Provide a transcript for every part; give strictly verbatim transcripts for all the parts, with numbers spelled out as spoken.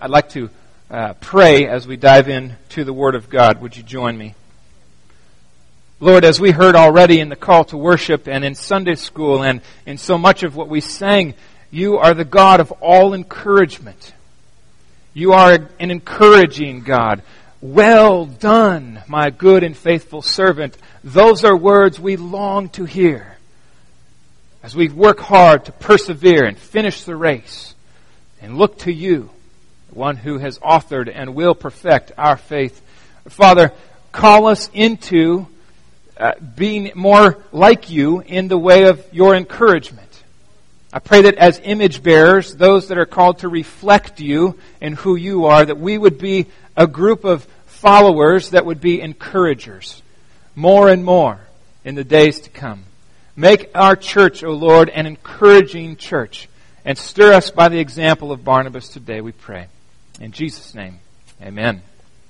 I'd like to uh, pray as we dive into the Word of God. Would you join me? Lord, as we heard already in the call to worship and in Sunday school and in so much of what we sang, you are the God of all encouragement. You are an encouraging God. Well done, my good and faithful servant. Those are words we long to hear as we work hard to persevere and finish the race and look to you, the one who has authored and will perfect our faith. Father, call us into uh, being more like you in the way of your encouragement. I pray that as image bearers, those that are called to reflect you and who you are, that we would be a group of followers that would be encouragers more and more in the days to come. Make our church, O Lord, an encouraging church, and stir us by the example of Barnabas today, we pray. In Jesus' name, amen.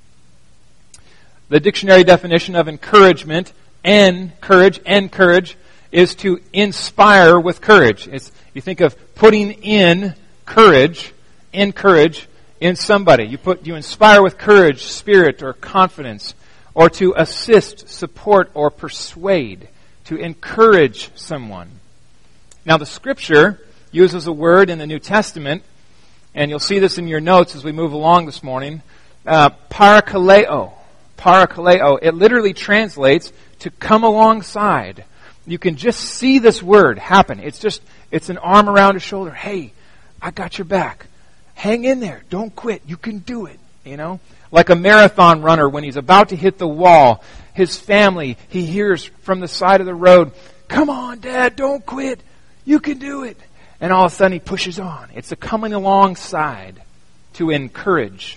The dictionary definition of encouragement, en, courage, encourage, is to inspire with courage. It's, you think of putting in courage, encourage in somebody. You put, you inspire with courage, spirit, or confidence, or to assist, support, or persuade, to encourage someone. Now, the Scripture uses a word in the New Testament, and you'll see this in your notes as we move along this morning, uh, parakaleo. Parakaleo. It literally translates to come alongside. You can just see this word happen. It's just, it's an arm around a shoulder. Hey, I got your back. Hang in there. Don't quit. You can do it. You know? Like a marathon runner when he's about to hit the wall, his family, he hears from the side of the road, come on, Dad, don't quit. You can do it. And all of a sudden he pushes on. It's a coming alongside to encourage.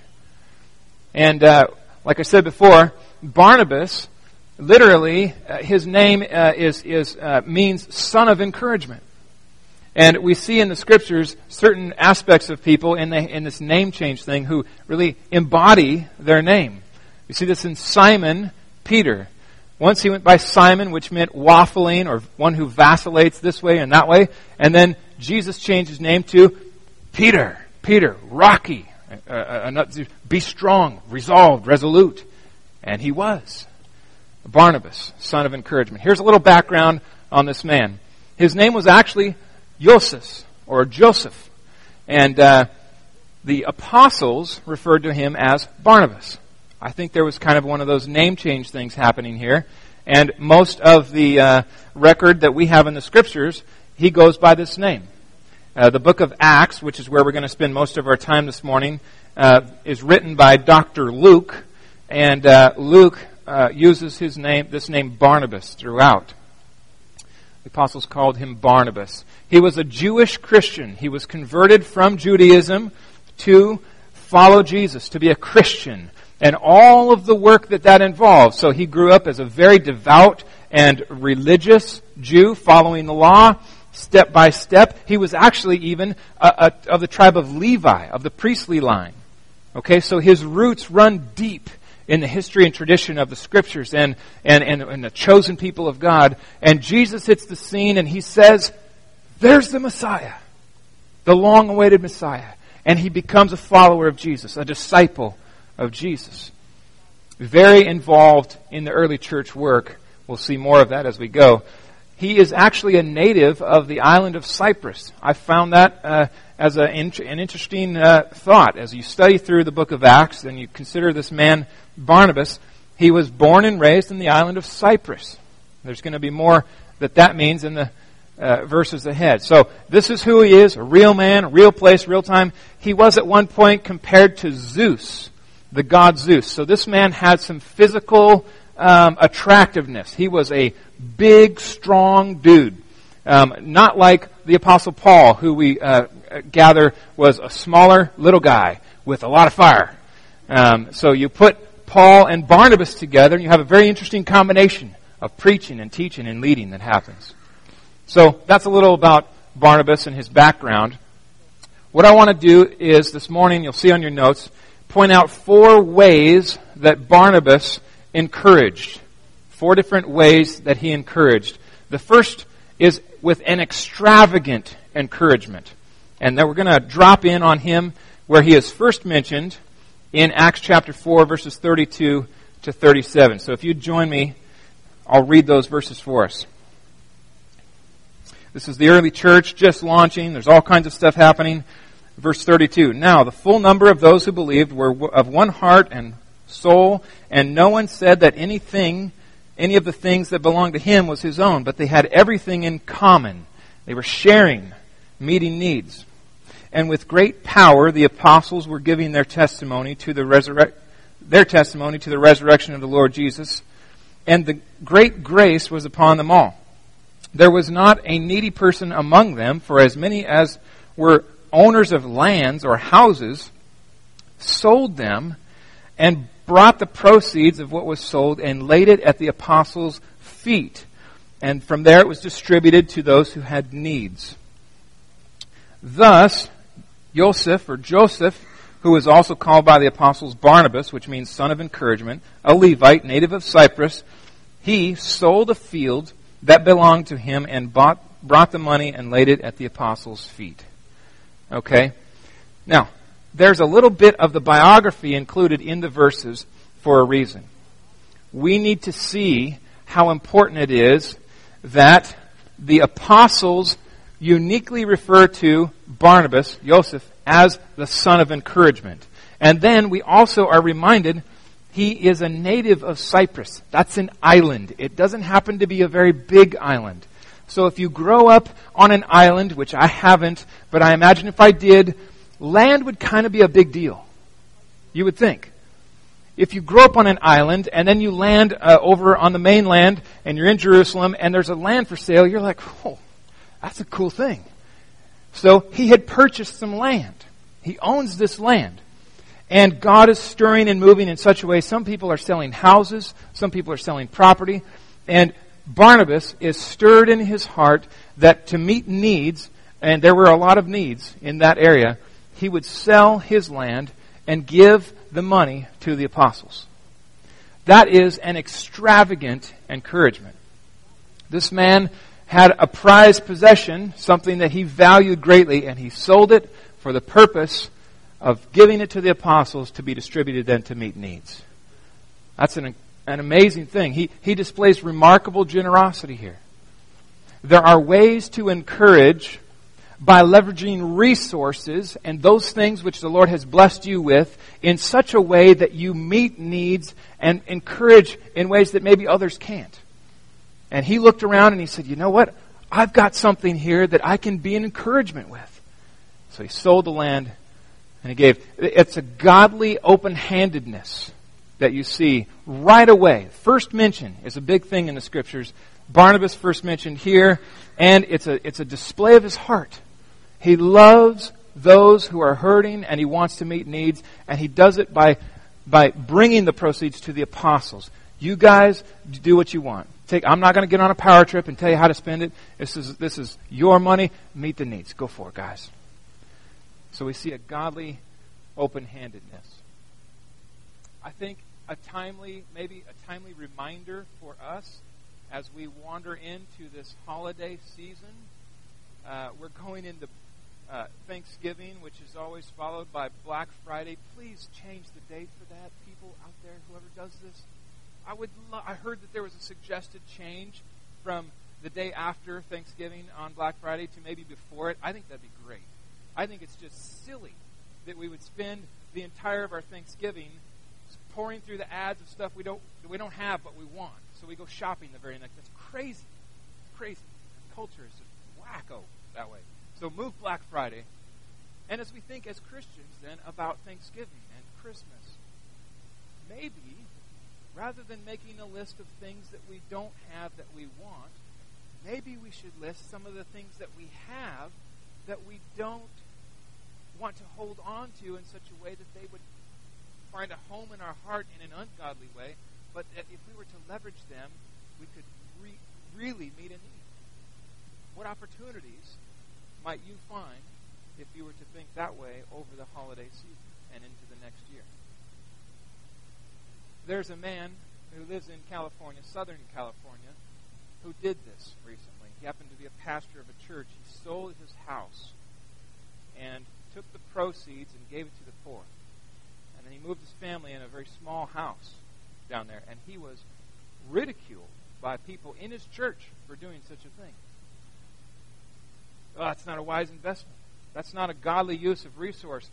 And uh, like I said before, Barnabas, literally, uh, his name uh, is is uh, means son of encouragement. And we see in the Scriptures certain aspects of people in, the, in this name change thing who really embody their name. You see this in Simon Peter. Once he went by Simon, which meant waffling, or one who vacillates this way and that way. And then Jesus changed his name to Peter. Peter, rocky, uh, uh, be strong, resolved, resolute. And he was. Barnabas, son of encouragement. Here's a little background on this man. His name was actually Joseph, or Joseph. And uh, the apostles referred to him as Barnabas. I think there was kind of one of those name change things happening here. And most of the uh, record that we have in the Scriptures, he goes by this name. Uh, the book of Acts, which is where we're going to spend most of our time this morning, uh, is written by Doctor Luke. And uh, Luke uh, uses his name, this name Barnabas, throughout. The apostles called him Barnabas. He was a Jewish Christian. He was converted from Judaism to follow Jesus, to be a Christian, and all of the work that that involves. So he grew up as a very devout and religious Jew, following the law, step by step. He was actually even a, a, of the tribe of Levi, of the priestly line. Okay, so his roots run deep in the history and tradition of the Scriptures and, and, and, and the chosen people of God. And Jesus hits the scene and he says, there's the Messiah, the long-awaited Messiah. And he becomes a follower of Jesus, a disciple of Jesus. Very involved in the early church work. We'll see more of that as we go. He is actually a native of the island of Cyprus. I found that uh, as a, an interesting uh, thought. As you study through the book of Acts and you consider this man Barnabas, he was born and raised in the island of Cyprus. There's going to be more that that means in the uh, verses ahead. So this is who he is, a real man, a real place, real time. He was at one point compared to Zeus, the god Zeus. So this man had some physical um, attractiveness. He was a big, strong dude. Um, not like the Apostle Paul, who we uh, gather was a smaller little guy with a lot of fire. Um, so you put Paul and Barnabas together, and you have a very interesting combination of preaching and teaching and leading that happens. So that's a little about Barnabas and his background. What I want to do is, this morning, you'll see on your notes, point out four ways that Barnabas encouraged. Four different ways that he encouraged. The first is with an extravagant encouragement. And then we're going to drop in on him where he is first mentioned in Acts chapter four, verses thirty-two to thirty-seven. So if you'd join me, I'll read those verses for us. This is the early church just launching. There's all kinds of stuff happening. Verse thirty-two. Now, the full number of those who believed were of one heart and soul, and no one said that anything, any of the things that belonged to him was his own, but they had everything in common. They were sharing, meeting needs. And with great power, the apostles were giving their testimony to the resurrec- their testimony to the resurrection of the Lord Jesus, and the great grace was upon them all. There was not a needy person among them, for as many as were owners of lands or houses sold them and brought the proceeds of what was sold and laid it at the apostles' feet. And from there it was distributed to those who had needs. Thus, Joseph, or Joseph, who was also called by the apostles Barnabas, which means son of encouragement, a Levite, native of Cyprus, he sold a field that belonged to him and bought, brought the money and laid it at the apostles' feet. Okay? Now, there's a little bit of the biography included in the verses for a reason. We need to see how important it is that the apostles uniquely refer to Barnabas, Joseph, as the son of encouragement. And then we also are reminded he is a native of Cyprus. That's an island. It doesn't happen to be a very big island. So if you grow up on an island, which I haven't, but I imagine if I did, land would kind of be a big deal. You would think. If you grow up on an island and then you land uh, over on the mainland and you're in Jerusalem and there's a land for sale, you're like, oh, that's a cool thing. So he had purchased some land. He owns this land. And God is stirring and moving in such a way. Some people are selling houses. Some people are selling property. And Barnabas is stirred in his heart that to meet needs, and there were a lot of needs in that area, he would sell his land and give the money to the apostles. That is an extravagant encouragement. This man had a prized possession, something that he valued greatly, and he sold it for the purpose of giving it to the apostles to be distributed then to meet needs. That's an, an amazing thing. He, he displays remarkable generosity here. There are ways to encourage by leveraging resources and those things which the Lord has blessed you with in such a way that you meet needs and encourage in ways that maybe others can't. And he looked around and he said, you know what? I've got something here that I can be an encouragement with. So he sold the land and he gave. It's a godly open-handedness that you see right away. First mention is a big thing in the Scriptures. Barnabas first mentioned here, and it's a it's a display of his heart. He loves those who are hurting, and he wants to meet needs, and he does it by by bringing the proceeds to the apostles. You guys do what you want. Take. I'm not going to get on a power trip and tell you how to spend it. This is this is your money. Meet the needs. Go for it, guys. So we see a godly open-handedness. I think a timely, maybe a timely reminder for us as we wander into this holiday season. Uh, we're going into uh, Thanksgiving, which is always followed by Black Friday. Please change the date for that, people out there, whoever does this. I would. Lo- I heard that there was a suggested change from the day after Thanksgiving on Black Friday to maybe before it. I think that'd be great. I think it's just silly that we would spend the entire of our Thanksgiving pouring through the ads of stuff we don't that we don't have but we want. So we go shopping the very next. That's crazy, crazy. Culture is just wacko that way. So move Black Friday, and as we think as Christians then about Thanksgiving and Christmas, maybe rather than making a list of things that we don't have that we want, maybe we should list some of the things that we have that we don't want to hold on to in such a way that they would find a home in our heart in an ungodly way, but that if we were to leverage them, we could re- really meet a need. What opportunities might you find if you were to think that way over the holiday season and into the next year? There's a man who lives in California, Southern California, who did this recently. He happened to be a pastor of a church. He sold his house and took the proceeds and gave it to the poor. And then he moved his family in a very small house down there, and he was ridiculed by people in his church for doing such a thing. Oh, that's not a wise investment. That's not a godly use of resource.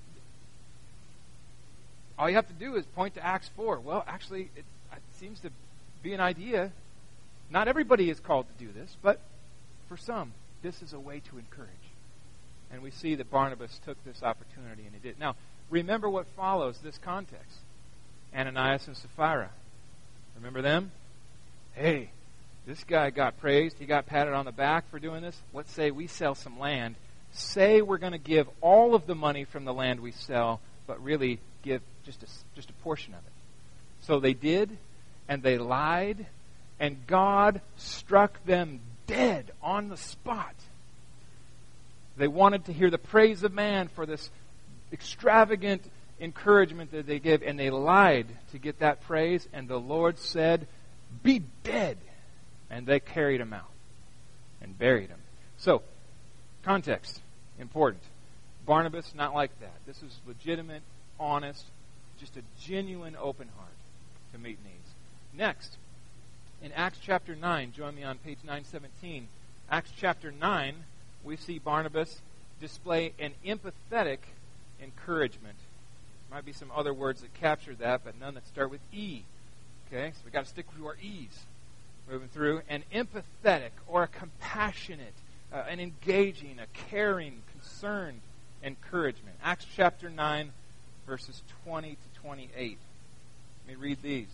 All you have to do is point to Acts four. Well, actually, it, it seems to be an idea. Not everybody is called to do this, but for some, this is a way to encourage. And we see that Barnabas took this opportunity, and he did. Now, remember what follows this context. Ananias and Sapphira. Remember them? Hey, this guy got praised. He got patted on the back for doing this. Let's say we sell some land. Say we're going to give all of the money from the land we sell, but really give just a, just a portion of it. So they did, and they lied, and God struck them dead on the spot. They wanted to hear the praise of man for this extravagant encouragement that they give, and they lied to get that praise, and the Lord said, "Be dead." And they carried him out and buried him. So, context, important. Barnabas, not like that. This is legitimate, honest, just a genuine open heart to meet needs. Next, in Acts chapter nine, join me on page nine seventeen. Acts chapter nine, we see Barnabas display an empathetic encouragement. There might be some other words that capture that, but none that start with E. Okay, so we've got to stick to our E's. Moving through, an empathetic or a compassionate, uh, an engaging, a caring, concerned encouragement. Acts chapter nine, verses twenty to twenty-eight. Let me read these.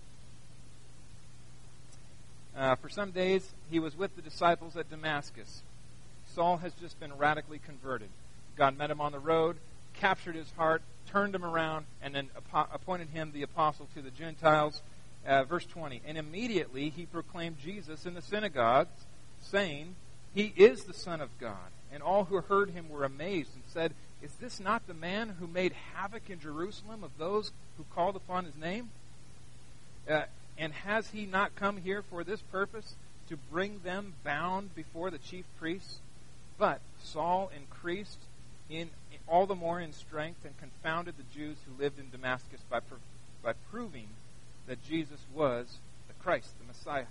Uh, for some days, he was with the disciples at Damascus. Saul has just been radically converted. God met him on the road, captured his heart, turned him around, and then apo- appointed him the apostle to the Gentiles. Uh, verse twenty, and immediately he proclaimed Jesus in the synagogues, saying, "He is the Son of God." And all who heard him were amazed and said, "Is this not the man who made havoc in Jerusalem of those who called upon his name? Uh, and has he not come here for this purpose, to bring them bound before the chief priests?" But Saul increased in, in all the more in strength and confounded the Jews who lived in Damascus by, by proving that Jesus was the Christ, the Messiah.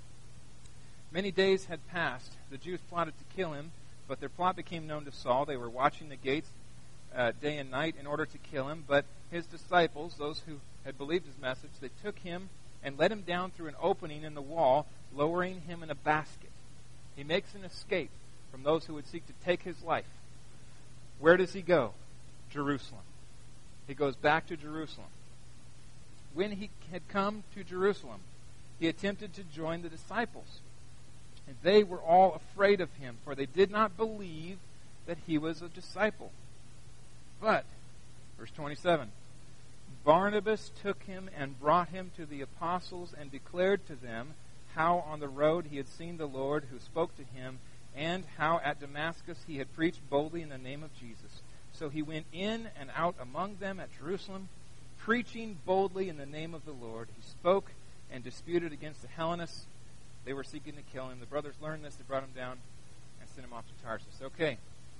Many days had passed. The Jews plotted to kill him, but their plot became known to Saul. They were watching the gates uh, day and night in order to kill him. But his disciples, those who had believed his message, they took him and let him down through an opening in the wall, lowering him in a basket. He makes an escape from those who would seek to take his life. Where does he go? Jerusalem. He goes back to Jerusalem. When he had come to Jerusalem, he attempted to join the disciples. And they were all afraid of him, for they did not believe that he was a disciple. But, verse twenty-seven, Barnabas took him and brought him to the apostles and declared to them how on the road he had seen the Lord who spoke to him, and how at Damascus he had preached boldly in the name of Jesus. So he went in and out among them at Jerusalem, preaching boldly in the name of the Lord. He spoke and disputed against the Hellenists. They were seeking to kill him. The brothers learned this. They brought him down and sent him off to Tarsus. Okay.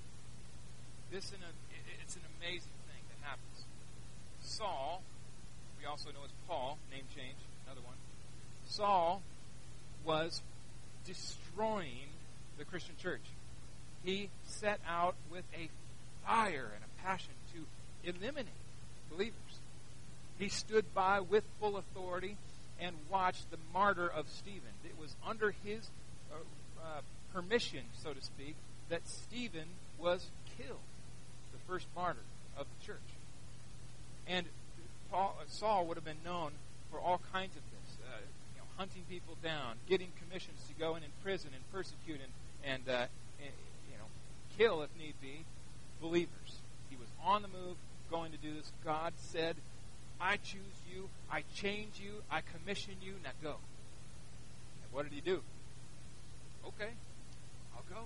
This is an, it's an amazing thing that happens. Saul, we also know as Paul, name change, another one. Saul was destroying the Christian church. He set out with a fire and a passion to eliminate believers. He stood by with full authority and watched the martyr of Stephen. It was under his uh, uh, permission, so to speak, that Stephen was killed, the first martyr of the church. And Paul, uh, Saul would have been known for all kinds of this, uh, you know, hunting people down, getting commissions to go in and prison and persecute and, and, uh, and you know, kill, if need be, believers. He was on the move, going to do this. God said, "I choose you, I change you, I commission you, now go." And what did he do? Okay, I'll go.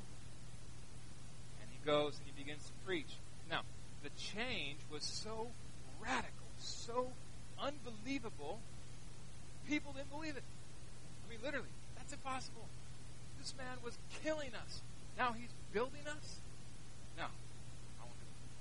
And he goes and he begins to preach. Now, the change was so radical, so unbelievable, people didn't believe it. I mean, literally, that's impossible. This man was killing us. Now he's building us? No, I won't do it.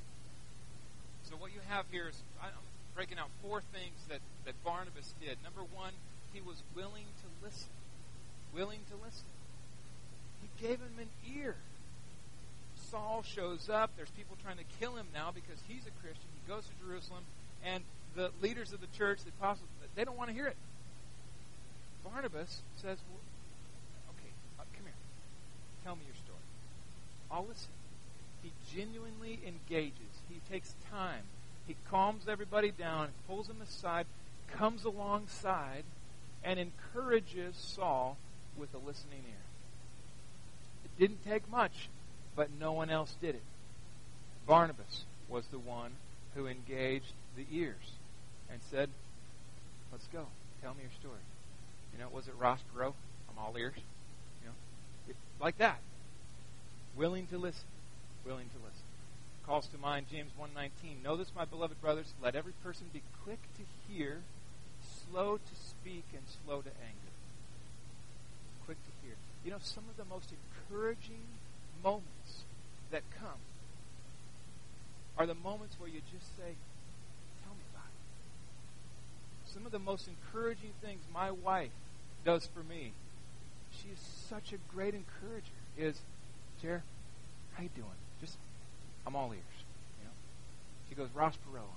So what you have here is, I'm breaking out four things that, that Barnabas did. Number one, he was willing to listen. Willing to listen. He gave him an ear. Saul shows up. There's people trying to kill him now because he's a Christian. He goes to Jerusalem, and the leaders of the church, the apostles, they don't want to hear it. Barnabas says, well, okay, uh, come here. Tell me your story. I'll listen. He genuinely engages. He takes time. He calms everybody down, pulls them aside, comes alongside, and encourages Saul with a listening ear. It didn't take much, but no one else did it. Barnabas was the one who engaged the ears and said, let's go. Tell me your story. You know, was it Ross Perot? I'm all ears. You know, it, like that. Willing to listen. Willing to listen. Calls to mind James one nineteen. Know this, my beloved brothers, let every person be quick to hear, slow to speak, and slow to anger. Quick to hear. You know, some of the most encouraging moments that come are the moments where you just say, tell me about it. Some of the most encouraging things my wife does for me, she is such a great encourager, is, Jer, how you doing? Just, I'm all ears. You know? She goes, Ross Perot on.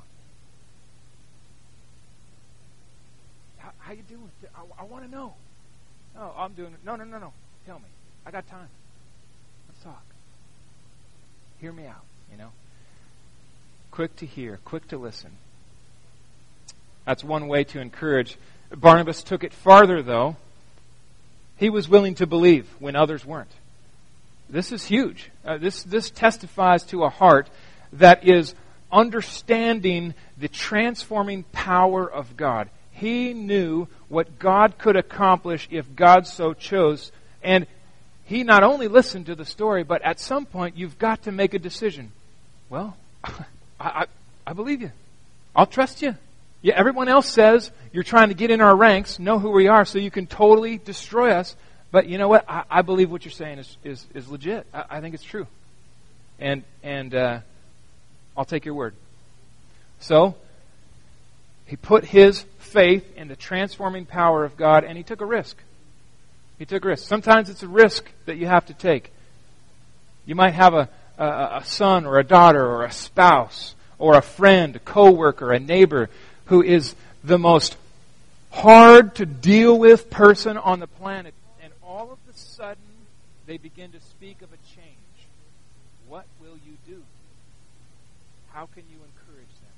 How, how you doing? I, I want to know. No, I'm doing it. No, no, no, no. Tell me. I got time. Let's talk. Hear me out, you know. Quick to hear, quick to listen. That's one way to encourage. Barnabas took it farther, though. He was willing to believe when others weren't. This is huge. Uh, this, this testifies to a heart that is understanding the transforming power of God. He knew what God could accomplish if God so chose. And he not only listened to the story, but at some point you've got to make a decision. Well, I, I, I believe you. I'll trust you. Yeah, everyone else says you're trying to get in our ranks, know who we are, so you can totally destroy us. But you know what? I, I believe what you're saying is is, is legit. I, I think it's true. And and uh, I'll take your word. So he put his faith in the transforming power of God, and he took a risk. He took a risk. Sometimes it's a risk that you have to take. You might have a, a, a son or a daughter or a spouse or a friend, a coworker, a neighbor who is the most hard to deal with person on the planet. And all of a sudden, they begin to speak of a change. What will you do? How can you encourage them?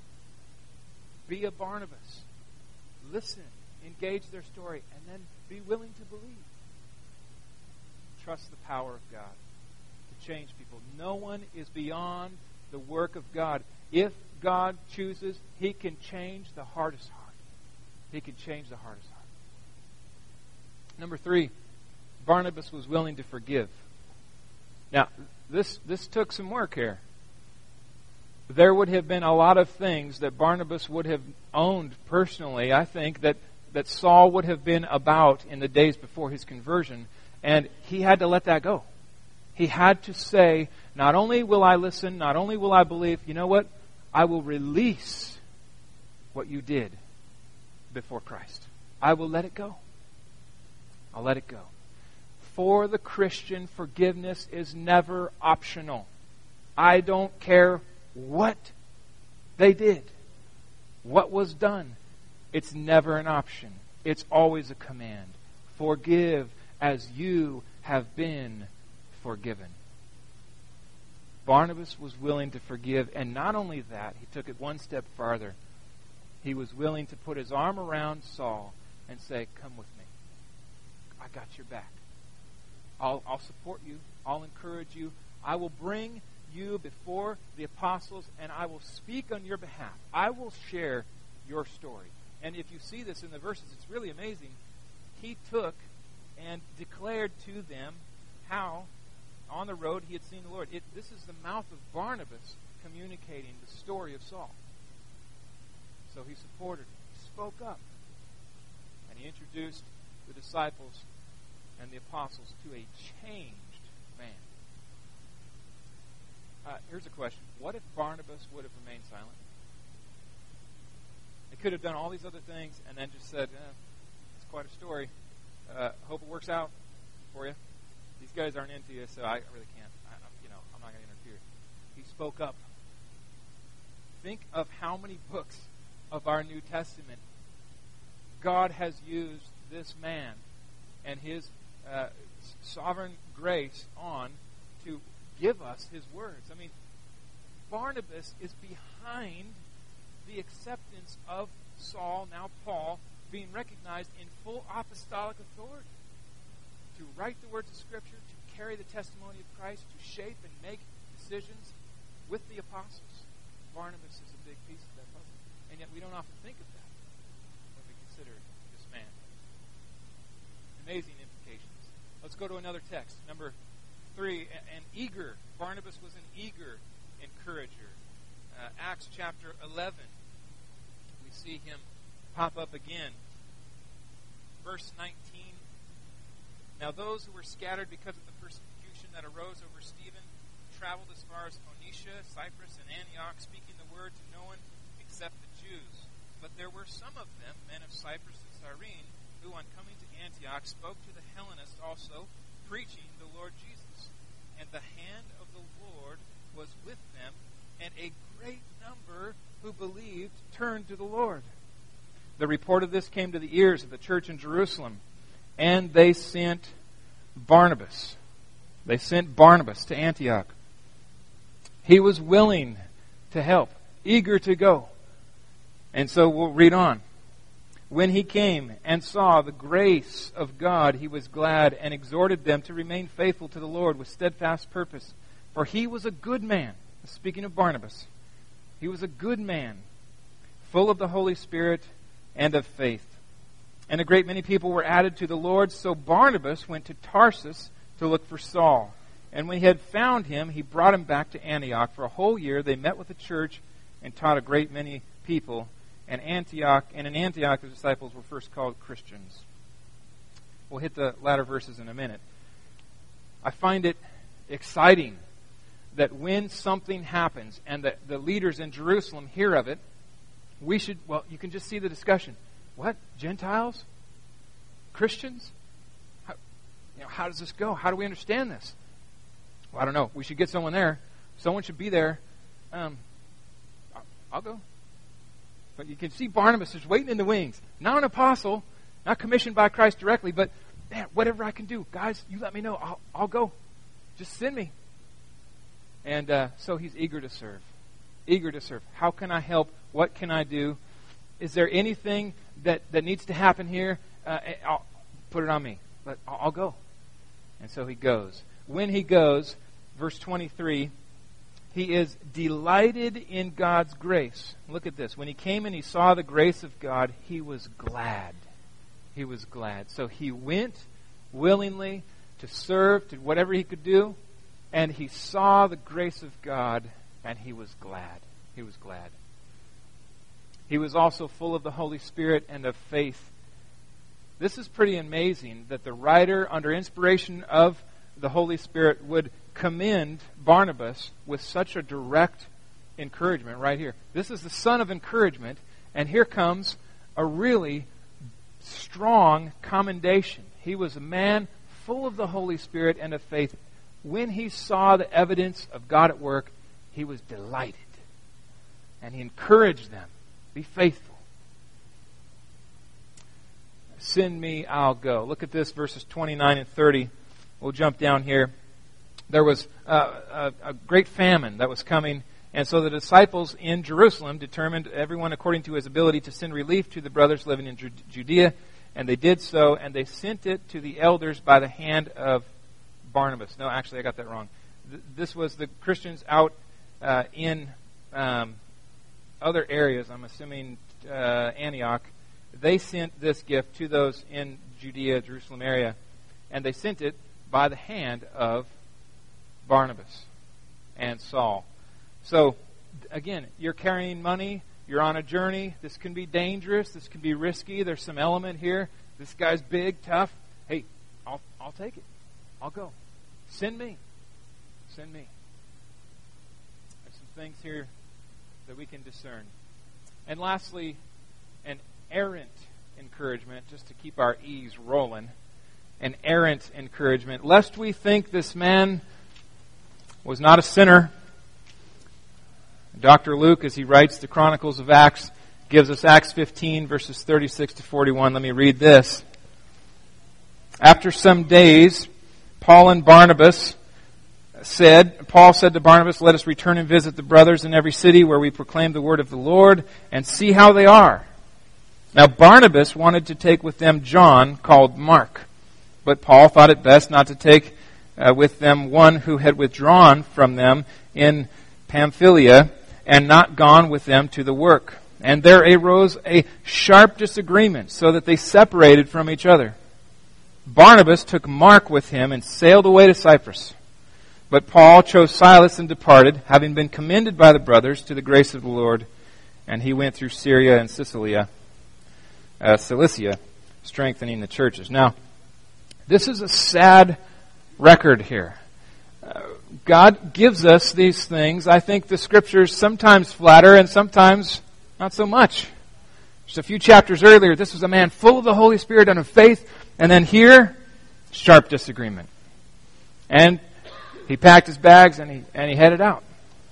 Be a Barnabas. Listen. Engage their story. And then be willing to believe. Trust the power of God to change people. No one is beyond the work of God. If God chooses, He can change the hardest heart. He can change the hardest heart. Number three, Barnabas was willing to forgive. Now, this this took some work here. There would have been a lot of things that Barnabas would have owned personally, I think, that, that Saul would have been about in the days before his conversion, and he had to let that go. He had to say, not only will I listen, not only will I believe, you know what? I will release what you did before Christ. I will let it go. I'll let it go. For the Christian, forgiveness is never optional. I don't care what they did, what was done. It's never an option. It's always a command. Forgive as you have been forgiven. Barnabas was willing to forgive, and not only that, he took it one step farther. He was willing to put his arm around Saul and say, come with me. I got your back. I'll, I'll support you. I'll encourage you. I will bring you before the apostles, and I will speak on your behalf. I will share your story. And if you see this in the verses, it's really amazing. He took and declared to them how on the road he had seen the Lord. It, this is the mouth of Barnabas communicating the story of Saul. So he supported him. He spoke up. And he introduced the disciples and the apostles to a changed man. Uh, here's a question. What if Barnabas would have remained silent? could have done all these other things and then just said, eh, it's quite a story. Uh, hope it works out for you. These guys aren't into you, so I really can't. I, you know, I'm not going to interfere. He spoke up. Think of how many books of our New Testament God has used this man and his uh, sovereign grace on to give us his words. I mean, Barnabas is behind the acceptance of Saul, now Paul, being recognized in full apostolic authority to write the words of Scripture, to carry the testimony of Christ, to shape and make decisions with the apostles. Barnabas is a big piece of that puzzle. And yet we don't often think of that when we consider this man. Amazing implications. Let's go to another text. Number three, an eager. Barnabas was an eager encourager. Uh, Acts chapter eleven. We see him pop up again. Verse nineteen. Now those who were scattered because of the persecution that arose over Stephen traveled as far as Phoenicia, Cyprus, and Antioch, speaking the word to no one except the Jews. But there were some of them, men of Cyprus and Cyrene, who on coming to Antioch spoke to the Hellenists also, preaching the Lord Jesus. And the hand of the Lord was with them, and a great number who believed turned to the Lord. The report of this came to the ears of the church in Jerusalem, and they sent Barnabas. They sent Barnabas to Antioch. He was willing to help, eager to go. And so we'll read on. When he came and saw the grace of God, he was glad and exhorted them to remain faithful to the Lord with steadfast purpose. For he was a good man. Speaking of Barnabas, he was a good man, full of the Holy Spirit and of faith. And a great many people were added to the Lord. So Barnabas went to Tarsus to look for Saul. And when he had found him, he brought him back to Antioch. For a whole year they met with the church and taught a great many people. And Antioch, and in Antioch the disciples were first called Christians. We'll hit the latter verses in a minute. I find it exciting that when something happens and the, the leaders in Jerusalem hear of it, we should, well, you can just see the discussion. What? Gentiles? Christians? How, you know, how does this go? How do we understand this? Well, I don't know. We should get someone there. Someone should be there. Um, I'll, I'll go. But you can see Barnabas is waiting in the wings. Not an apostle, not commissioned by Christ directly, but man, whatever I can do. Guys, you let me know. I'll, I'll go. Just send me. And uh, so he's eager to serve. Eager to serve. How can I help? What can I do? Is there anything that, that needs to happen here? Uh, I'll put it on me. But I'll, I'll go. And so he goes. When he goes, verse twenty-three, he is delighted in God's grace. Look at this. When he came and he saw the grace of God, he was glad. He was glad. So he went willingly to serve, to whatever he could do, and he saw the grace of God, and he was glad. He was glad. He was also full of the Holy Spirit and of faith. This is pretty amazing that the writer, under inspiration of the Holy Spirit, would commend Barnabas with such a direct encouragement right here. This is the son of encouragement, and here comes a really strong commendation. He was a man full of the Holy Spirit and of faith. When he saw the evidence of God at work, he was delighted. And he encouraged them. Be faithful. Send me, I'll go. Look at this, verses twenty-nine and thirty. We'll jump down here. There was uh, a, a great famine that was coming, and so the disciples in Jerusalem determined, everyone according to his ability, to send relief to the brothers living in Judea, and they did so, and they sent it to the elders by the hand of Barnabas. No, actually, I got that wrong. Th- this was the Christians out uh, in um, other areas, I'm assuming uh, Antioch. They sent this gift to those in Judea, Jerusalem area, and they sent it by the hand of Barnabas and Saul. So, again, you're carrying money, you're on a journey, this can be dangerous, this can be risky, there's some element here, this guy's big, tough. Hey, I'll, I'll take it. I'll go. Send me. Send me. There's some things here that we can discern. And lastly, an errant encouragement, just to keep our E's rolling, an errant encouragement, lest we think this man was not a sinner. Doctor Luke, as he writes the Chronicles of Acts, gives us Acts fifteen, verses thirty-six to forty-one. Let me read this. After some days, Paul and Barnabas said, Paul said to Barnabas, "Let us return and visit the brothers in every city where we proclaim the word of the Lord and see how they are." Now Barnabas wanted to take with them John, called Mark, but Paul thought it best not to take uh, with them one who had withdrawn from them in Pamphylia and not gone with them to the work. And there arose a sharp disagreement, so that they separated from each other. Barnabas took Mark with him and sailed away to Cyprus. But Paul chose Silas and departed, having been commended by the brothers to the grace of the Lord. And he went through Syria and Cilicia, uh, Cilicia, strengthening the churches. Now, this is a sad record here. Uh, God gives us these things. I think the Scriptures sometimes flatter and sometimes not so much. Just a few chapters earlier, this was a man full of the Holy Spirit and of faith. And then here, sharp disagreement. And he packed his bags and he and he headed out.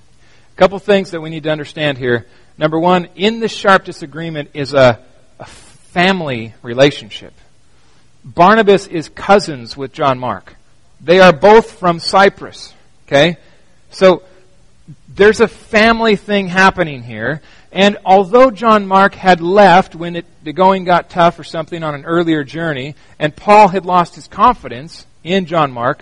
A couple things that we need to understand here. Number one, in this sharp disagreement is a, a family relationship. Barnabas is cousins with John Mark. They are both from Cyprus. Okay? So there's a family thing happening here. And although John Mark had left when it, the going got tough or something on an earlier journey, and Paul had lost his confidence in John Mark,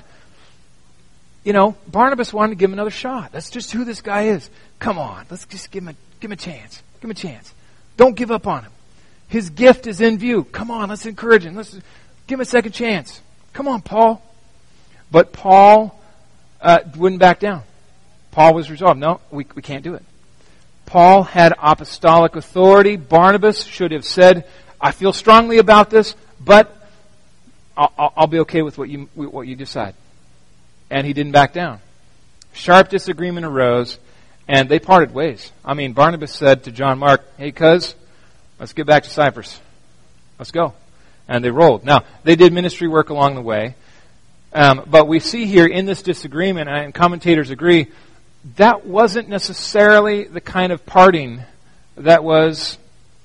you know, Barnabas wanted to give him another shot. That's just who this guy is. Come on, let's just give him a, give him a chance. Give him a chance. Don't give up on him. His gift is in view. Come on, let's encourage him. Let's give him a second chance. Come on, Paul. But Paul uh, wouldn't back down. Paul was resolved. No, we we can't do it. Paul had apostolic authority. Barnabas should have said, "I feel strongly about this, but I'll, I'll be okay with what you what you decide." And he didn't back down. Sharp disagreement arose, and they parted ways. I mean, Barnabas said to John Mark, "Hey, cuz, let's get back to Cyprus. Let's go." And they rolled. Now, they did ministry work along the way. Um, but we see here in this disagreement, and commentators agree, that wasn't necessarily the kind of parting that was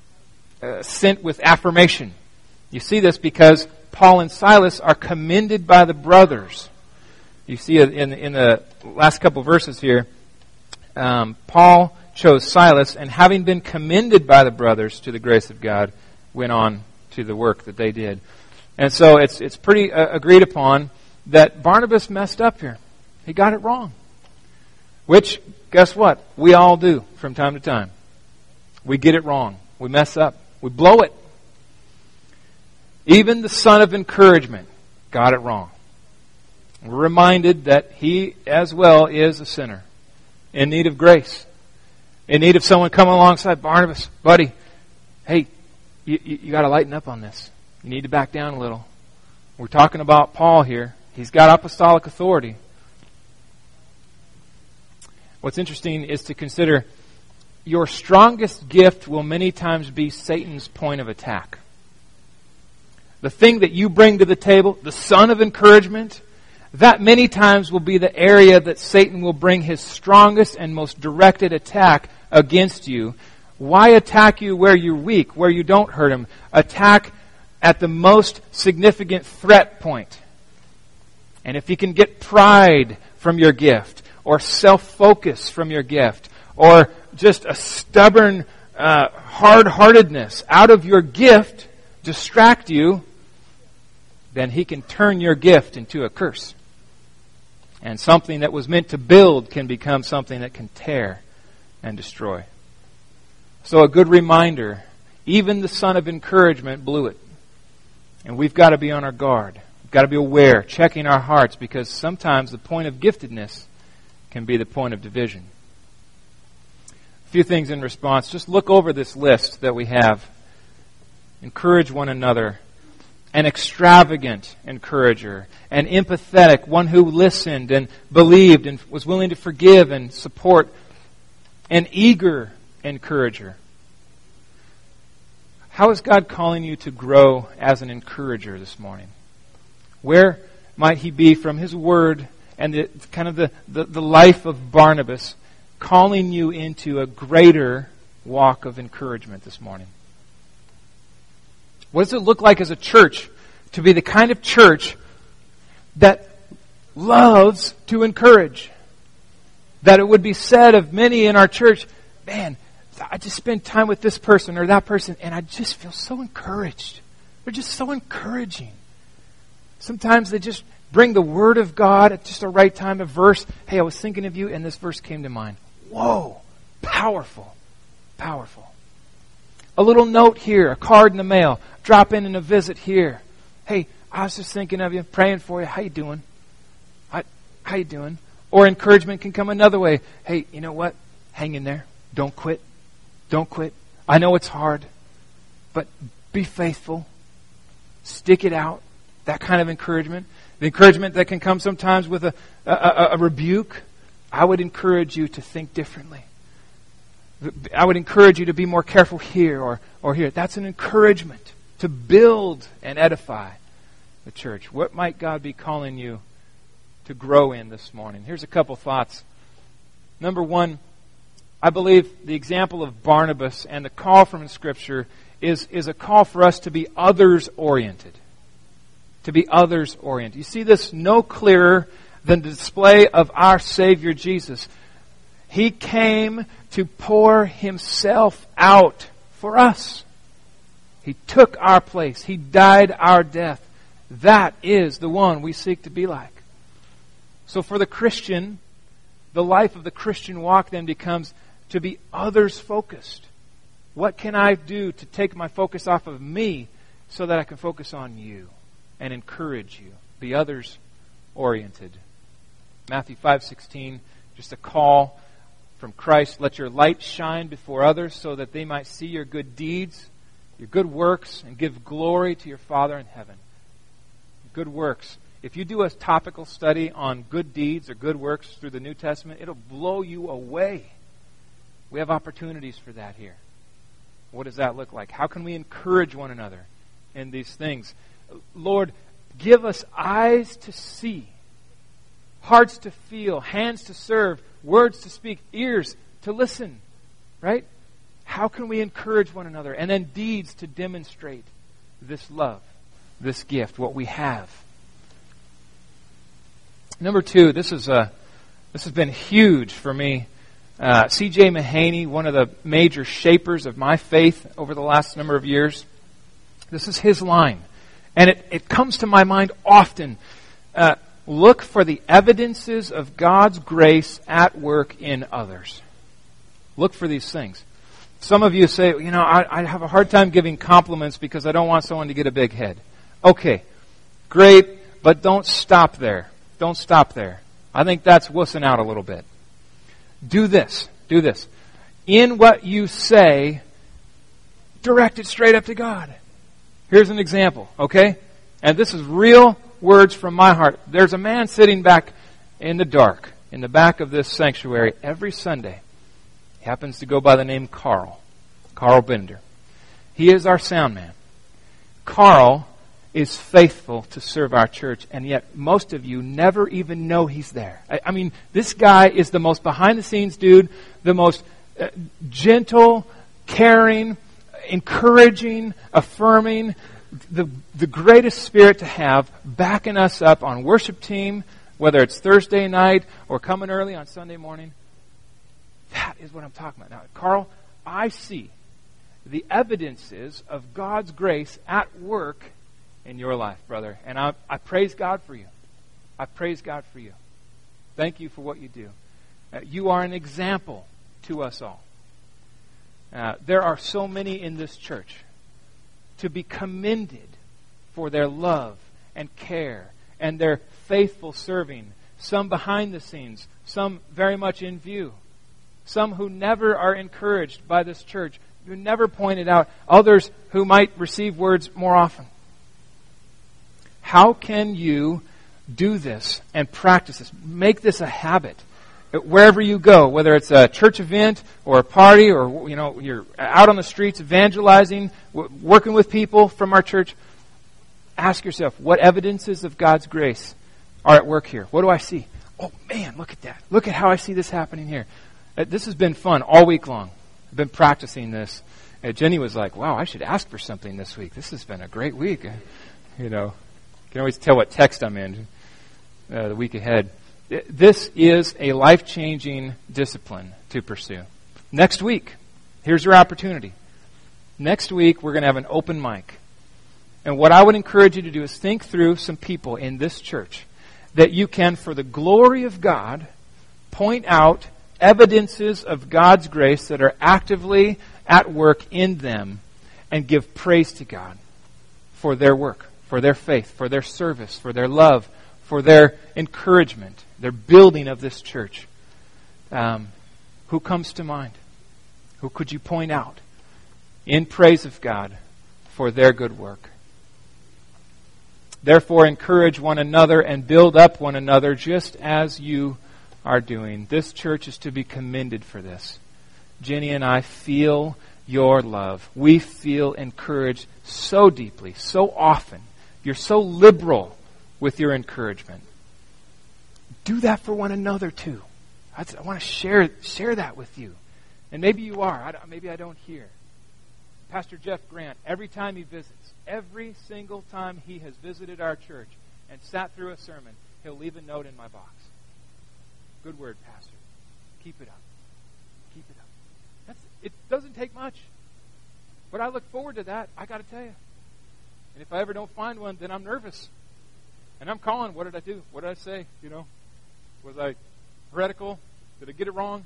uh, sent with affirmation. You see this because Paul and Silas are commended by the brothers. You see it in, in the last couple verses here. Um, Paul chose Silas, and having been commended by the brothers to the grace of God, went on to the work that they did. And so it's it's pretty uh, agreed upon that Barnabas messed up here. He got it wrong. Which, guess what? We all do from time to time. We get it wrong. We mess up. We blow it. Even the son of encouragement got it wrong. We're reminded that he as well is a sinner in need of grace, in need of someone coming alongside. Barnabas, buddy, hey, you, you, you got to lighten up on this. You need to back down a little. We're talking about Paul here. He's got apostolic authority. What's interesting is to consider your strongest gift will many times be Satan's point of attack. The thing that you bring to the table, the son of encouragement, that many times will be the area that Satan will bring his strongest and most directed attack against you. Why attack you where you're weak, where you don't hurt him? Attack at the most significant threat point. And if he can get pride from your gift, or self-focus from your gift, or just a stubborn uh, hard-heartedness out of your gift, distract you, then he can turn your gift into a curse. And something that was meant to build can become something that can tear and destroy. So a good reminder, even the son of encouragement blew it. And we've got to be on our guard. We've got to be aware, checking our hearts, because sometimes the point of giftedness can be the point of division. A few things in response. Just look over this list that we have. Encourage one another. An extravagant encourager. An empathetic, one who listened and believed and was willing to forgive and support. An eager encourager. How is God calling you to grow as an encourager this morning? Where might He be from His Word and the kind of the, the, the life of Barnabas calling you into a greater walk of encouragement this morning? What does it look like as a church to be the kind of church that loves to encourage? That it would be said of many in our church, man, I just spend time with this person or that person and I just feel so encouraged. They're just so encouraging. Sometimes they just bring the Word of God at just the right time, a verse. Hey, I was thinking of you and this verse came to mind. Whoa, powerful, powerful. A little note here, a card in the mail, drop in and a visit here. Hey, I was just thinking of you, praying for you. How you doing? How, how you doing? Or encouragement can come another way. Hey, you know what? Hang in there. Don't quit. Don't quit. I know it's hard, but be faithful. Stick it out. That kind of encouragement. The encouragement that can come sometimes with a, a, a rebuke. I would encourage you to think differently. I would encourage you to be more careful here or, or here. That's an encouragement to build and edify the church. What might God be calling you to grow in this morning? Here's a couple thoughts. Number one, I believe the example of Barnabas and the call from Scripture is, is a call for us to be others-oriented. To be others-oriented. You see this no clearer than the display of our Savior Jesus. He came to pour Himself out for us. He took our place. He died our death. That is the one we seek to be like. So for the Christian, the life of the Christian walk then becomes to be others-focused. What can I do to take my focus off of me so that I can focus on you and encourage you? Be others-oriented. Matthew five sixteen, just a call from Christ. Let your light shine before others so that they might see your good deeds, your good works, and give glory to your Father in heaven. Good works. If you do a topical study on good deeds or good works through the New Testament, it'll blow you away. We have opportunities for that here. What does that look like? How can we encourage one another in these things? Lord, give us eyes to see, hearts to feel, hands to serve, words to speak, ears to listen, right? How can we encourage one another? And then deeds to demonstrate this love, this gift, what we have. Number two, this is a, this has been huge for me. Uh, C J Mahaney, one of the major shapers of my faith over the last number of years, this is his line. And it, it comes to my mind often. Uh, look for the evidences of God's grace at work in others. Look for these things. Some of you say, you know, I, I have a hard time giving compliments because I don't want someone to get a big head. Okay, great, but don't stop there. Don't stop there. I think that's wussing out a little bit. Do this. Do this. In what you say, direct it straight up to God. Here's an example, okay? And this is real words from my heart. There's a man sitting back in the dark, in the back of this sanctuary every Sunday. He happens to go by the name Carl. Carl Bender. He is our sound man. Carl is faithful to serve our church, and yet most of you never even know he's there. I, I mean, this guy is the most behind-the-scenes dude, the most uh, gentle, caring, encouraging, affirming, the, the greatest spirit to have backing us up on worship team, whether it's Thursday night or coming early on Sunday morning. That is what I'm talking about. Now, Carl, I see the evidences of God's grace at work in your life, brother. And I, I praise God for you. I praise God for you. Thank you for what you do. Uh, you are an example to us all. Uh, there are so many in this church to be commended for their love and care and their faithful serving. Some behind the scenes, some very much in view. Some who never are encouraged by this church, who never pointed out. Others who might receive words more often. How can you do this and practice this? Make this a habit. wherever you go, whether it's a church event or a party or, you know, you're out on the streets evangelizing, w- working with people from our church, ask yourself, what evidences of God's grace are at work here? What do I see? Oh, man, look at that. Look at how I see this happening here. Uh, this has been fun all week long. I've been practicing this. Uh, Jenny was like, wow, I should ask for something this week. This has been a great week. Uh, you know, you can always tell what text I'm in uh, the week ahead. This is a life-changing discipline to pursue. Next week, here's your opportunity. Next week, we're going to have an open mic. And what I would encourage you to do is think through some people in this church that you can, for the glory of God, point out evidences of God's grace that are actively at work in them and give praise to God for their work, for their faith, for their service, for their love, for their encouragement, their building of this church. Um, who comes to mind? Who could you point out in praise of God for their good work? Therefore, encourage one another and build up one another just as you are doing. This church is to be commended for this. Jenny and I feel your love. We feel encouraged so deeply, so often. You're so liberal with your encouragement. Do that for one another too. I want to share share that with you. And maybe you are. I maybe I don't hear. Pastor Jeff Grant, every time he visits, every single time he has visited our church and sat through a sermon, he'll leave a note in my box. Good word, Pastor. Keep it up. Keep it up. That's, it doesn't take much. But I look forward to that, I got to tell you. And if I ever don't find one, then I'm nervous. And I'm calling, what did I do? What did I say? You know, was I heretical? Did I get it wrong?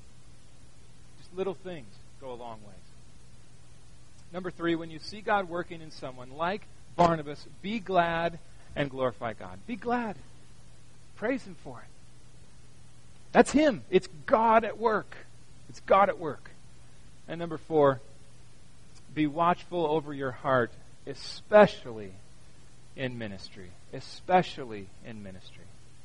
Just little things go a long way. Number three, when you see God working in someone like Barnabas, be glad and glorify God. Be glad. Praise Him for it. That's Him. It's God at work. It's God at work. And number four, be watchful over your heart, especially in ministry. Especially in ministry.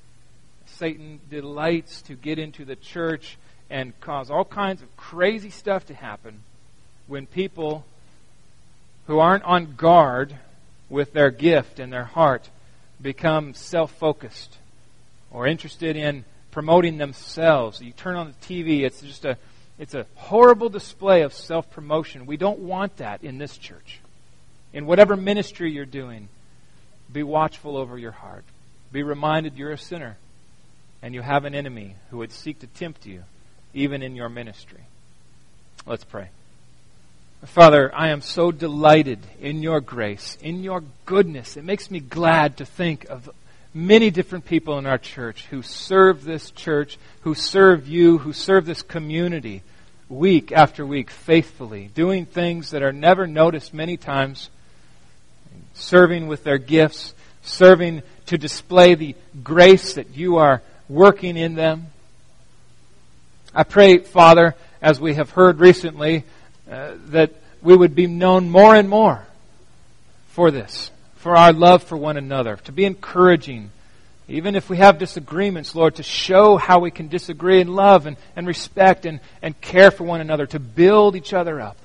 Satan delights to get into the church and cause all kinds of crazy stuff to happen when people who aren't on guard with their gift and their heart become self-focused or interested in promoting themselves. You turn on the T V, it's just a it's a horrible display of self-promotion. We don't want that in this church. In whatever ministry you're doing, be watchful over your heart. Be reminded you're a sinner and you have an enemy who would seek to tempt you even in your ministry. Let's pray. Father, I am so delighted in your grace, in your goodness. It makes me glad to think of many different people in our church who serve this church, who serve you, who serve this community week after week faithfully, doing things that are never noticed many times, serving with their gifts, serving to display the grace that you are working in them. I pray, Father, as we have heard recently, Uh, that we would be known more and more for this, for our love for one another, to be encouraging. Even if we have disagreements, Lord, to show how we can disagree in love and, and respect and, and care for one another, to build each other up.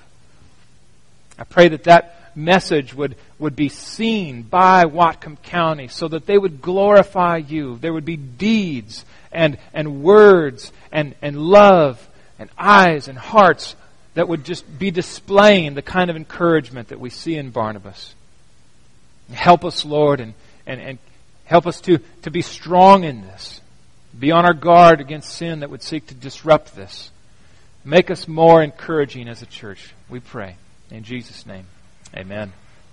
I pray that that message would, would be seen by Whatcom County so that they would glorify you. There would be deeds and, and words and, and love and eyes and hearts that would just be displaying the kind of encouragement that we see in Barnabas. Help us, Lord, and, and, and help us to, to be strong in this. Be on our guard against sin that would seek to disrupt this. Make us more encouraging as a church, we pray. In Jesus' name, amen.